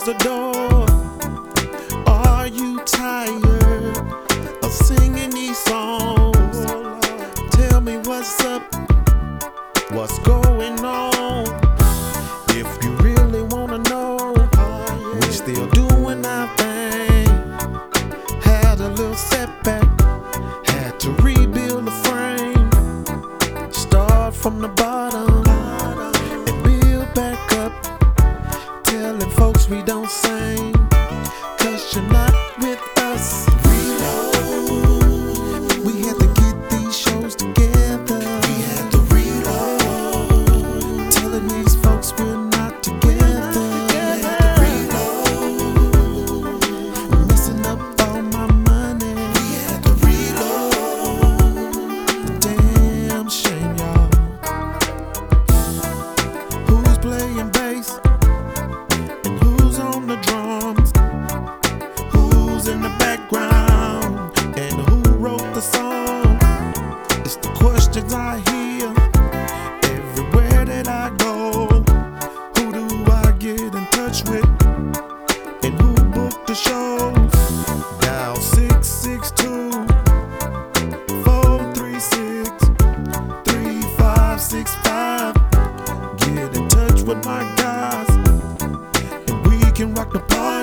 the door. Are you tired of singing these songs? Tell me what's up, what's going on. If you really wanna know, we still doing our thing. Had a little setback, had to rebuild the frame. Start from the bottom and build back up. Telling folks we don't sing, 'cause you're not with us. Reload. We had to get these shows together. We had to reload. Telling these folks we're not together. We had to reload. Messing up all my money. We had to reload. Damn shame, y'all. Who's playing bass? Who's on the drums? Who's in the background? And who wrote the song? It's the questions I hear everywhere that I go. Who do I get in touch with? And who booked the shows? Dial 662-436-3565. Get in touch with my guys, and we can rock the party.